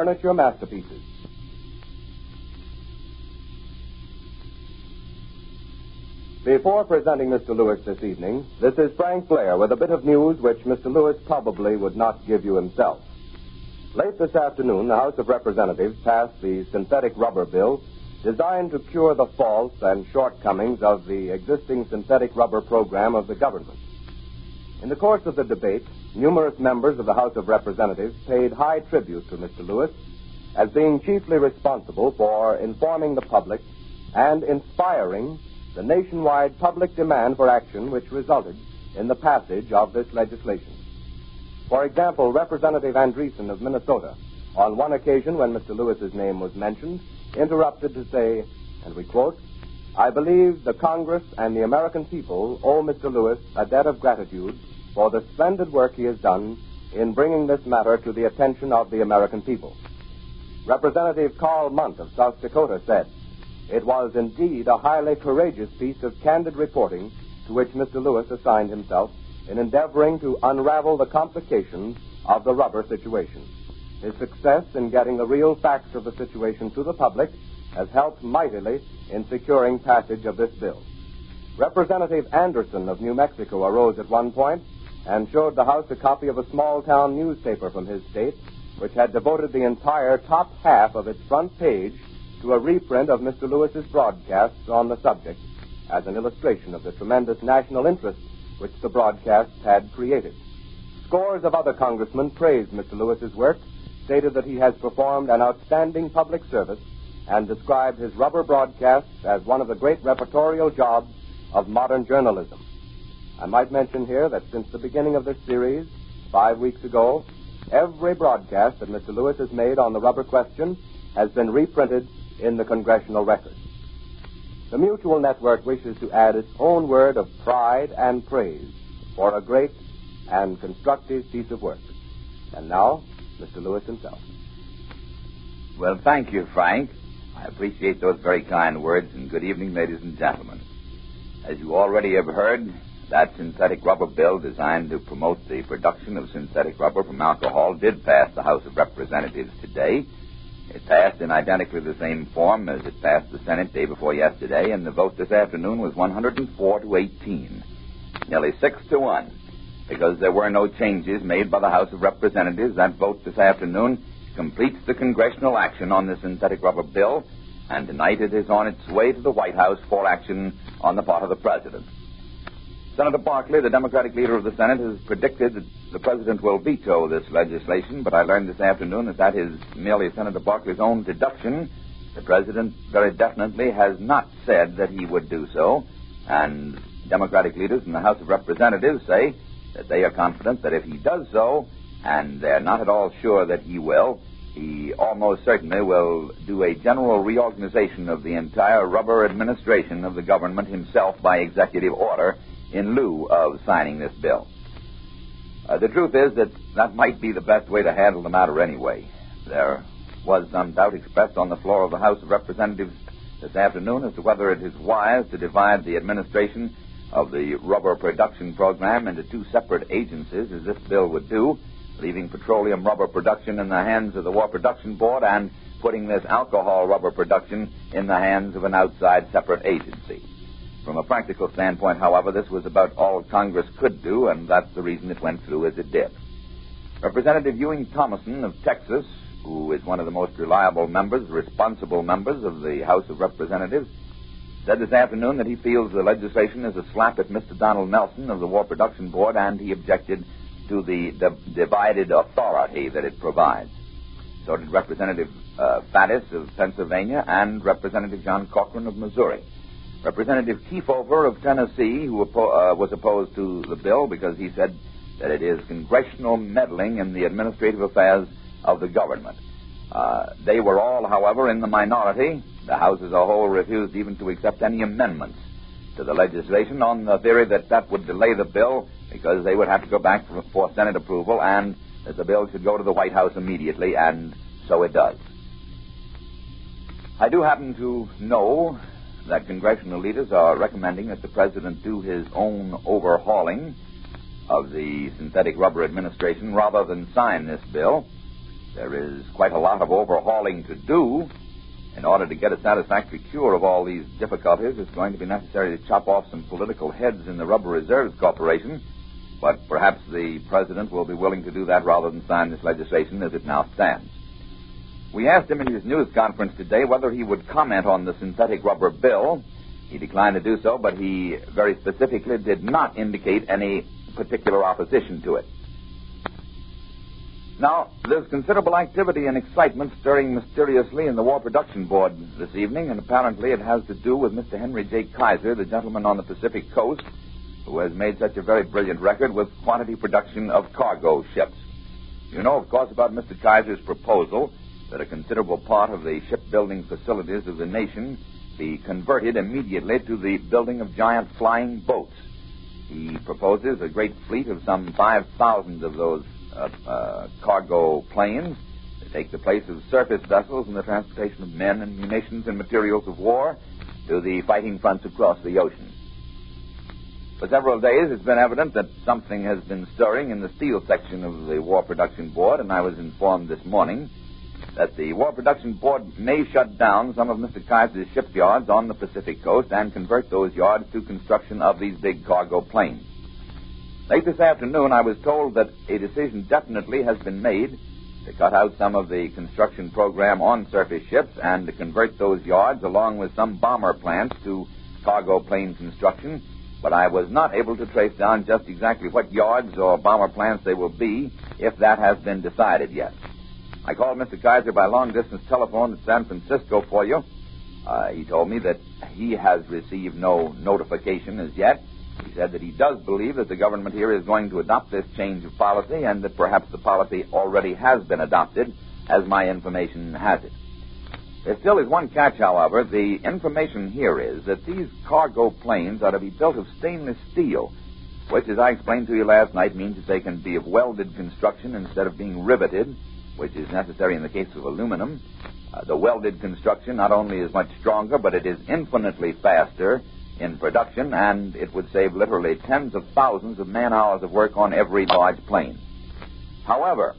miniature masterpieces. Before presenting Mr. Lewis this evening, this is Frank Blair with a bit of news which Mr. Lewis probably would not give you himself. Late this afternoon, the House of Representatives passed the synthetic rubber bill designed to cure the faults and shortcomings of the existing synthetic rubber program of the government. In the course of the debate, numerous members of the House of Representatives paid high tribute to Mr. Lewis as being chiefly responsible for informing the public and inspiring the nationwide public demand for action which resulted in the passage of this legislation. For example, Representative Andreessen of Minnesota, on one occasion when Mr. Lewis's name was mentioned, interrupted to say, and we quote, "I believe the Congress and the American people owe Mr. Lewis a debt of gratitude for the splendid work he has done in bringing this matter to the attention of the American people." Representative Carl Munt of South Dakota said, "It was indeed a highly courageous piece of candid reporting to which Mr. Lewis assigned himself in endeavoring to unravel the complications of the rubber situation. His success in getting the real facts of the situation to the public has helped mightily in securing passage of this bill." Representative Anderson of New Mexico arose at one point and showed the House a copy of a small-town newspaper from his state, which had devoted the entire top half of its front page to a reprint of Mr. Lewis's broadcasts on the subject as an illustration of the tremendous national interest which the broadcasts had created. Scores of other congressmen praised Mr. Lewis's work, stated that he has performed an outstanding public service, and described his rubber broadcasts as one of the great repertorial jobs of modern journalism. I might mention here that since the beginning of this series, 5 weeks ago, every broadcast that Mr. Lewis has made on the rubber question has been reprinted in the Congressional Record. The Mutual Network wishes to add its own word of pride and praise for a great and constructive piece of work. And now, Mr. Lewis himself. Well, thank you, Frank. I appreciate those very kind words, and good evening, ladies and gentlemen. As you already have heard, that synthetic rubber bill designed to promote the production of synthetic rubber from alcohol did pass the House of Representatives today. It passed in identically the same form as it passed the Senate day before yesterday, and the vote this afternoon was 104 to 18, nearly 6 to 1. Because there were no changes made by the House of Representatives, that vote this afternoon completes the congressional action on the synthetic rubber bill, and tonight it is on its way to the White House for action on the part of the President. Senator Barkley, the Democratic leader of the Senate, has predicted that the President will veto this legislation, but I learned this afternoon that is merely Senator Barkley's own deduction. The President very definitely has not said that he would do so, and Democratic leaders in the House of Representatives say that they are confident that if he does so, and they're not at all sure that he will, he almost certainly will do a general reorganization of the entire rubber administration of the government himself by executive order in lieu of signing this bill. The truth is that might be the best way to handle the matter anyway. There was some doubt expressed on the floor of the House of Representatives this afternoon as to whether it is wise to divide the administration of the rubber production program into two separate agencies, as this bill would do, leaving petroleum rubber production in the hands of the War Production Board and putting this alcohol rubber production in the hands of an outside separate agency. From a practical standpoint, however, this was about all Congress could do, and that's the reason it went through as it did. Representative Ewing Thomason of Texas, who is one of the most reliable members, responsible members of the House of Representatives, said this afternoon that he feels the legislation is a slap at Mr. Donald Nelson of the War Production Board, and he objected to the divided authority that it provides. So did Representative Faddis of Pennsylvania and Representative John Corcoran of Missouri. Representative Kefauver of Tennessee, who was opposed to the bill because he said that it is congressional meddling in the administrative affairs of the government. They were all, however, in the minority. The House as a whole refused even to accept any amendments to the legislation on the theory that would delay the bill because they would have to go back for Senate approval and that the bill should go to the White House immediately, and so it does. I do happen to know that congressional leaders are recommending that the President do his own overhauling of the synthetic rubber administration rather than sign this bill. There is quite a lot of overhauling to do. In order to get a satisfactory cure of all these difficulties, it's going to be necessary to chop off some political heads in the Rubber Reserves Corporation, but perhaps the president will be willing to do that rather than sign this legislation as it now stands. We asked him in his news conference today whether he would comment on the synthetic rubber bill. He declined to do so, but he very specifically did not indicate any particular opposition to it. Now, there's considerable activity and excitement stirring mysteriously in the War Production Board this evening, and apparently it has to do with Mr. Henry J. Kaiser, the gentleman on the Pacific Coast, who has made such a very brilliant record with quantity production of cargo ships. You know, of course, about Mr. Kaiser's proposal that a considerable part of the shipbuilding facilities of the nation be converted immediately to the building of giant flying boats. He proposes a great fleet of some 5,000 of those cargo planes to take the place of surface vessels in the transportation of men and munitions and materials of war to the fighting fronts across the ocean. For several days, it's been evident that something has been stirring in the steel section of the War Production Board, and I was informed this morning that the War Production Board may shut down some of Mr. Kaiser's shipyards on the Pacific Coast and convert those yards to construction of these big cargo planes. Late this afternoon, I was told that a decision definitely has been made to cut out some of the construction program on surface ships and to convert those yards along with some bomber plants to cargo plane construction, but I was not able to trace down just exactly what yards or bomber plants they will be if that has been decided yet. I called Mr. Kaiser by long-distance telephone at San Francisco for you. He told me that he has received no notification as yet. He said that he does believe that the government here is going to adopt this change of policy and that perhaps the policy already has been adopted, as my information has it. There still is one catch, however. The information here is that these cargo planes are to be built of stainless steel, which, as I explained to you last night, means that they can be of welded construction instead of being riveted, which is necessary in the case of aluminum. The welded construction not only is much stronger, but it is infinitely faster in production, and it would save literally tens of thousands of man-hours of work on every large plane. However,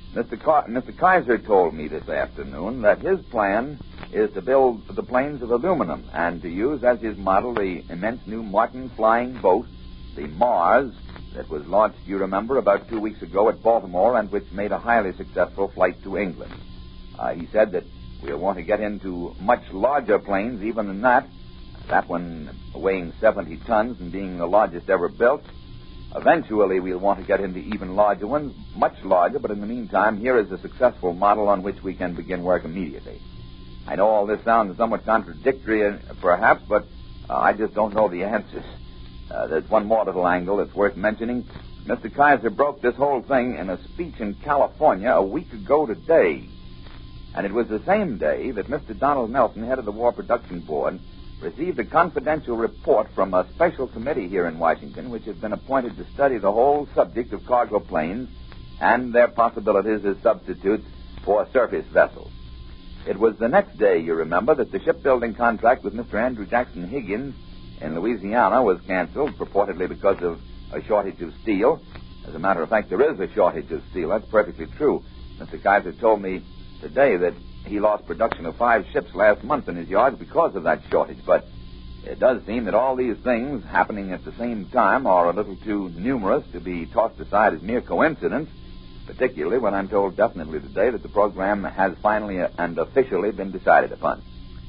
Mr. Kaiser told me this afternoon that his plan is to build the planes of aluminum and to use as his model the immense new Martin flying boat, the Mars, that was launched, you remember, about 2 weeks ago at Baltimore and which made a highly successful flight to England. He said that we'll want to get into much larger planes even than that one weighing 70 tons and being the largest ever built. Eventually, we'll want to get into even larger ones, much larger, but in the meantime, here is a successful model on which we can begin work immediately. I know all this sounds somewhat contradictory, perhaps, but I just don't know the answers. There's one more little angle that's worth mentioning. Mr. Kaiser broke this whole thing in a speech in California a week ago today. And it was the same day that Mr. Donald Nelson, head of the War Production Board, received a confidential report from a special committee here in Washington which has been appointed to study the whole subject of cargo planes and their possibilities as substitutes for surface vessels. It was the next day, you remember, that the shipbuilding contract with Mr. Andrew Jackson Higgins in Louisiana was canceled, purportedly because of a shortage of steel. As a matter of fact, there is a shortage of steel. That's perfectly true. Mr. Kaiser told me today that he lost production of 5 ships last month in his yards because of that shortage. But it does seem that all these things happening at the same time are a little too numerous to be tossed aside as mere coincidence, particularly when I'm told definitely today that the program has finally and officially been decided upon.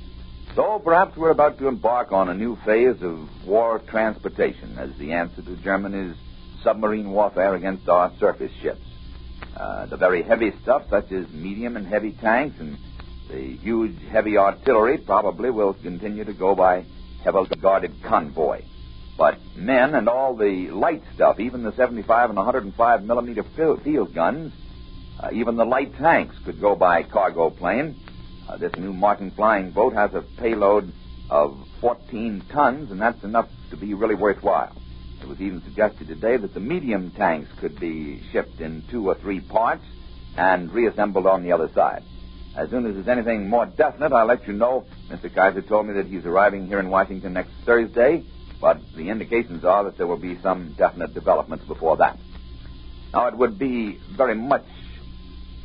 So perhaps we're about to embark on a new phase of war transportation as the answer to Germany's submarine warfare against our surface ships. The very heavy stuff, such as medium and heavy tanks and the huge heavy artillery, probably will continue to go by heavily guarded convoy. But men and all the light stuff, even the 75 and 105 millimeter field guns, even the light tanks could go by cargo plane. This new Martin flying boat has a payload of 14 tons, and that's enough to be really worthwhile. It was even suggested today that the medium tanks could be shipped in 2 or 3 parts and reassembled on the other side. As soon as there's anything more definite, I'll let you know. Mr. Kaiser told me that he's arriving here in Washington next Thursday, but the indications are that there will be some definite developments before that. Now, it would be very much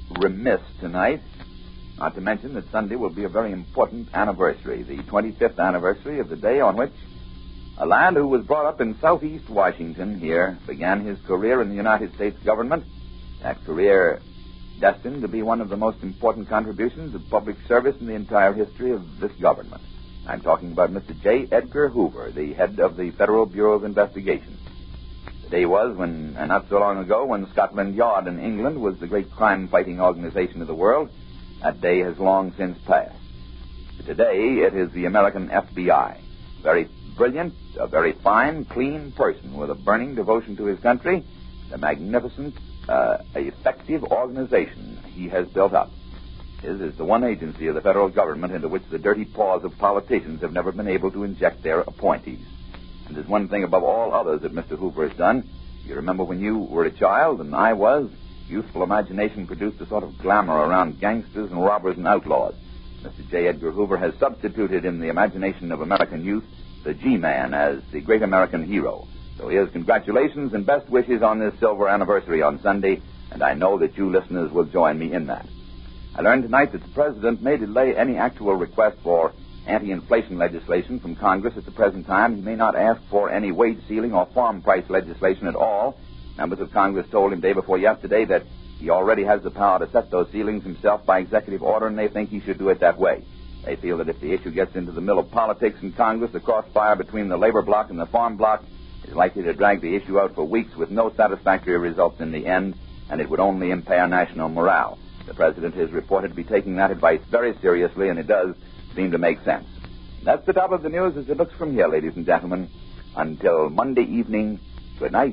remiss tonight not to mention that Sunday will be a very important anniversary, the 25th anniversary of the day on which a lad who was brought up in southeast Washington here began his career in the United States government, that career destined to be one of the most important contributions of public service in the entire history of this government. I'm talking about Mr. J. Edgar Hoover, the head of the Federal Bureau of Investigation. The day was when, not so long ago, when Scotland Yard in England was the great crime-fighting organization of the world. That day has long since passed. Today, it is the American FBI. Very brilliant, a very fine, clean person with a burning devotion to his country, the magnificent, effective organization he has built up. His is the one agency of the federal government into which the dirty paws of politicians have never been able to inject their appointees. And there's one thing above all others that Mr. Hoover has done. You remember when you were a child, and I was, youthful imagination produced a sort of glamour around gangsters and robbers and outlaws. Mr. J. Edgar Hoover has substituted in the imagination of American youth the G-Man as the great American hero. So here's congratulations and best wishes on this silver anniversary on Sunday, and I know that you listeners will join me in that. I learned tonight that the President may delay any actual request for anti-inflation legislation from Congress at the present time. He may not ask for any wage ceiling or farm price legislation at all. Members of Congress told him day before yesterday that he already has the power to set those ceilings himself by executive order, and they think he should do it that way. They feel that if the issue gets into the middle of politics in Congress, the crossfire between the labor bloc and the farm bloc is likely to drag the issue out for weeks with no satisfactory results in the end, and it would only impair national morale. The President is reported to be taking that advice very seriously, and it does seem to make sense. That's the top of the news as it looks from here, ladies and gentlemen. Until Monday evening, good night.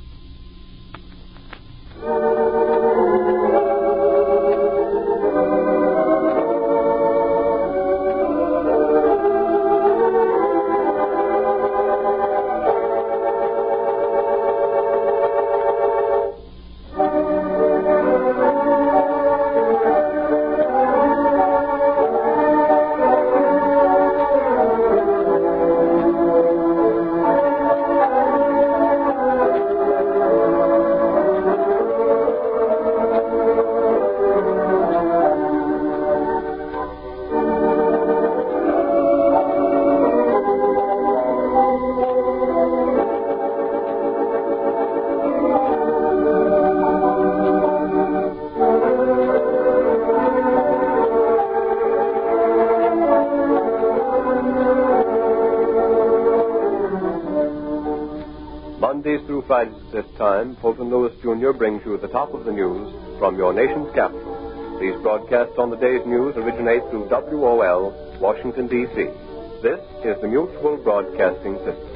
Mondays through Fridays at this time, Fulton Lewis Jr. brings you the top of the news from your nation's capital. These broadcasts on the day's news originate through WOL, Washington, D.C. This is the Mutual Broadcasting System.